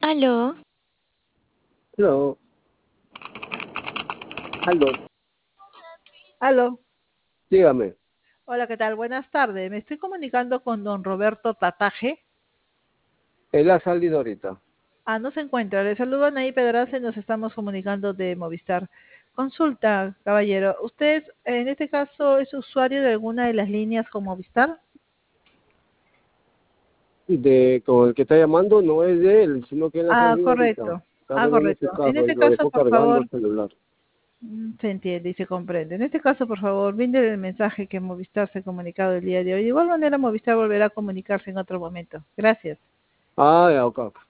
Aló, No, Aldo, Aló, dígame, hola, ¿qué tal? Buenas tardes. Me estoy comunicando con don Roberto Tataje. él ha salido ahorita. No se encuentra. Le saludo a Anaí Pedraza y nos estamos comunicando de Movistar. Consulta, caballero. ¿Usted en este caso es usuario de alguna de las líneas con Movistar? Con el que está llamando no es de él, sino que él ha salido ahorita. Correcto. Está arreglando su Correcto. En carro y este lo caso, dejó por cargando favor, el celular. se entiende y se comprende. En este caso, por favor, brinde el mensaje que Movistar se ha comunicado el día de hoy. De igual manera, Movistar volverá a comunicarse en otro momento. Gracias. Ya, ok.